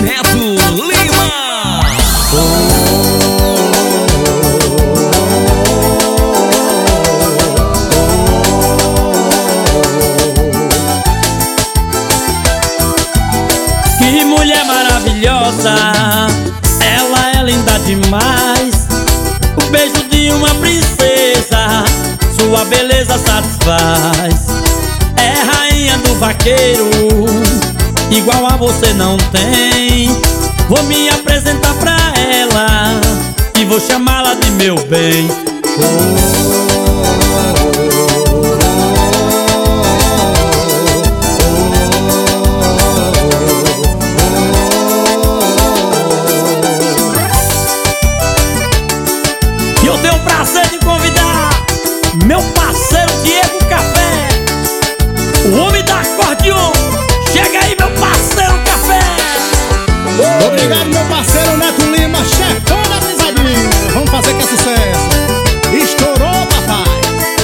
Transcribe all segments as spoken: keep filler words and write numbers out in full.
Neto Lima. Que mulher maravilhosa, ela é linda demais. O beijo de uma princesa, sua beleza satisfaz. É rainha do vaqueiro, igual a você não tem. Vou me apresentar pra ela e vou chamá-la de meu bem. E eu tenho o prazer de convidar meu parceiro Diego Café, o homem da acordeon. Chega aí, meu parceiro Café. Obrigado, meu parceiro Neto Lima, chefão da pisadinha. Vamos fazer que é sucesso. Estourou, papai.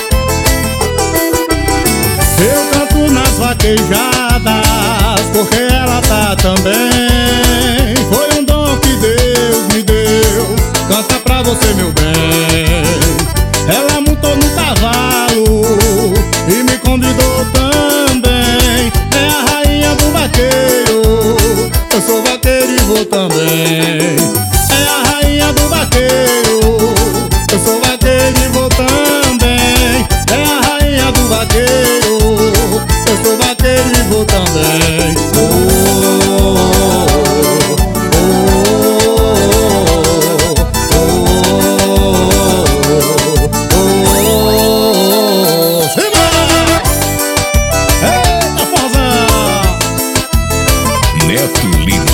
Eu canto nas vaquejadas porque ela tá também. Foi um dom que Deus me deu, canta pra você, meu bem. Ela montou no cavalo e me convidou também. É a rainha do vaqueiro, eu sou vaqueiro e vou também. É a rainha do vaqueiro, eu sou vaqueiro e vou também. É a rainha do vaqueiro, eu sou vaqueiro e vou também. Oh, oh, oh, oh. Eita, Forza! Neto Lima.